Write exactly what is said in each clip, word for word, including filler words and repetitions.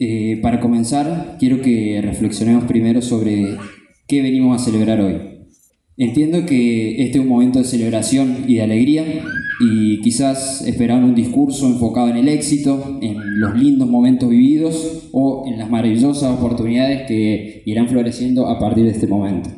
Eh, para comenzar, quiero que reflexionemos primero sobre qué venimos a celebrar hoy. Entiendo que este es un momento de celebración y de alegría, y quizás esperaban un discurso enfocado en el éxito, en los lindos momentos vividos o en las maravillosas oportunidades que irán floreciendo a partir de este momento.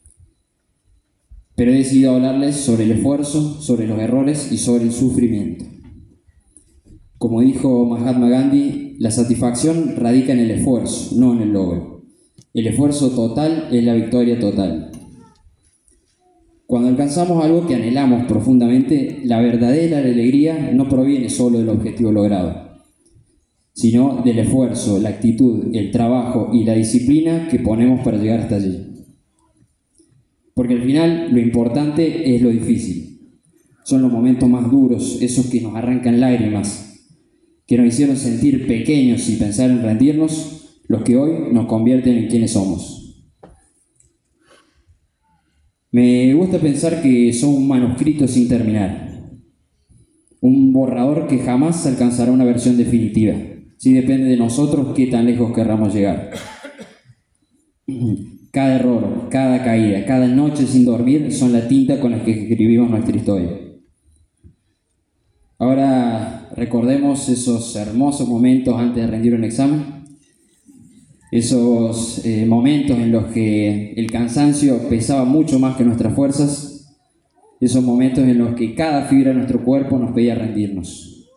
Pero he decidido hablarles sobre el esfuerzo, sobre los errores y sobre el sufrimiento. Como dijo Mahatma Gandhi, la satisfacción radica en el esfuerzo, no en el logro. El esfuerzo total es la victoria total. Cuando alcanzamos algo que anhelamos profundamente, la verdadera alegría no proviene solo del objetivo logrado, sino del esfuerzo, la actitud, el trabajo y la disciplina que ponemos para llegar hasta allí. Porque al final lo importante es lo difícil. Son los momentos más duros, esos que nos arrancan lágrimas, que nos hicieron sentir pequeños y pensar en rendirnos, los que hoy nos convierten en quienes somos. Me gusta pensar que son un manuscrito sin terminar, un borrador que jamás alcanzará una versión definitiva. Sí, depende de nosotros qué tan lejos querramos llegar. Cada error, cada caída, cada noche sin dormir son la tinta con la que escribimos nuestra historia. Ahora recordemos esos hermosos momentos antes de rendir un examen, esos eh, momentos en los que el cansancio pesaba mucho más que nuestras fuerzas, esos momentos en los que cada fibra de nuestro cuerpo nos pedía rendirnos.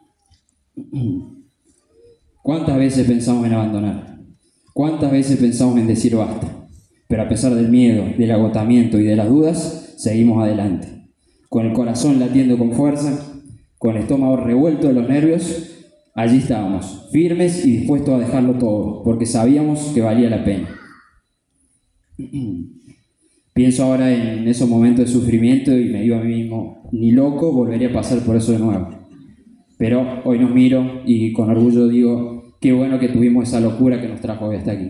¿Cuántas veces pensamos en abandonar? ¿Cuántas veces pensamos en decir basta? Pero a pesar del miedo, del agotamiento y de las dudas, seguimos adelante, con el corazón latiendo con fuerza, con el estómago revuelto de los nervios. Allí estábamos, firmes y dispuestos a dejarlo todo, porque sabíamos que valía la pena. Pienso ahora en esos momentos de sufrimiento y me digo a mí mismo, ni loco volvería a pasar por eso de nuevo. Pero hoy nos miro y con orgullo digo, qué bueno que tuvimos esa locura que nos trajo hoy hasta aquí.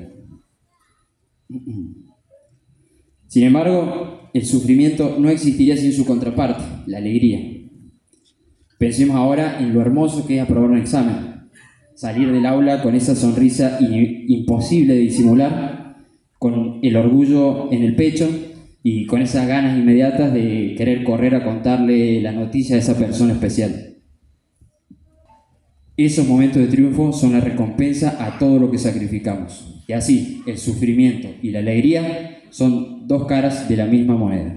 Sin embargo, el sufrimiento no existiría sin su contraparte, la alegría. Pensemos ahora en lo hermoso que es aprobar un examen, salir del aula con esa sonrisa imposible de disimular, con el orgullo en el pecho y con esas ganas inmediatas de querer correr a contarle la noticia a esa persona especial. Esos momentos de triunfo son la recompensa a todo lo que sacrificamos. Y así, el sufrimiento y la alegría son dos caras de la misma moneda.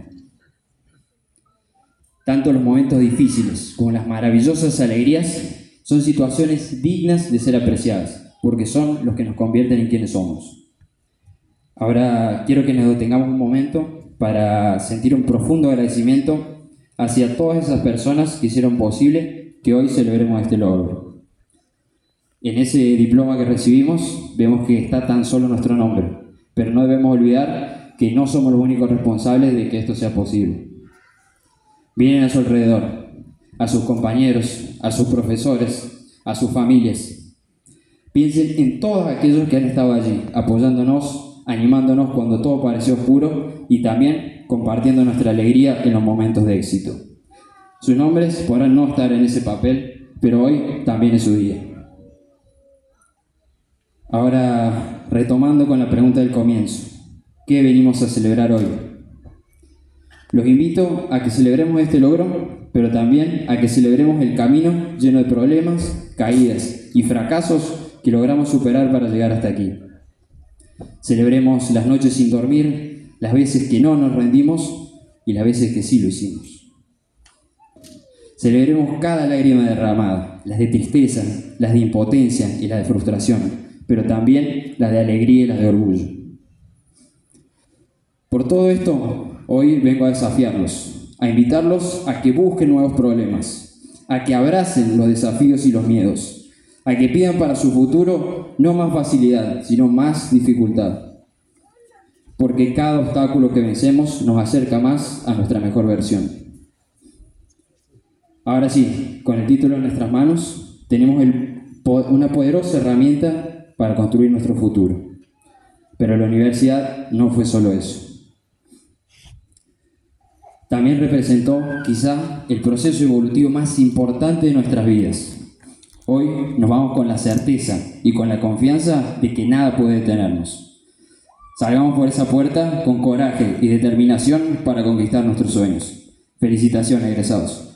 Tanto los momentos difíciles como las maravillosas alegrías son situaciones dignas de ser apreciadas, porque son los que nos convierten en quienes somos. Ahora quiero que nos detengamos un momento para sentir un profundo agradecimiento hacia todas esas personas que hicieron posible que hoy celebremos este logro. En ese diploma que recibimos vemos que está tan solo nuestro nombre, pero no debemos olvidar que no somos los únicos responsables de que esto sea posible. Miren a su alrededor, a sus compañeros, a sus profesores, a sus familias. Piensen en todos aquellos que han estado allí, apoyándonos, animándonos cuando todo pareció oscuro y también compartiendo nuestra alegría en los momentos de éxito. Sus nombres podrán no estar en ese papel, pero hoy también es su día. Ahora, retomando con la pregunta del comienzo, ¿qué venimos a celebrar hoy? Los invito a que celebremos este logro, pero también a que celebremos el camino lleno de problemas, caídas y fracasos que logramos superar para llegar hasta aquí. Celebremos las noches sin dormir, las veces que no nos rendimos y las veces que sí lo hicimos. Celebremos cada lágrima derramada, las de tristeza, las de impotencia y las de frustración, pero también las de alegría y las de orgullo. Por todo esto, hoy vengo a desafiarlos, a invitarlos a que busquen nuevos problemas, a que abracen los desafíos y los miedos, a que pidan para su futuro no más facilidad, sino más dificultad. Porque cada obstáculo que vencemos nos acerca más a nuestra mejor versión. Ahora sí, con el título en nuestras manos, tenemos el, una poderosa herramienta para construir nuestro futuro. Pero la universidad no fue solo eso. También representó, quizá, el proceso evolutivo más importante de nuestras vidas. Hoy nos vamos con la certeza y con la confianza de que nada puede detenernos. Salgamos por esa puerta con coraje y determinación para conquistar nuestros sueños. Felicitaciones, egresados.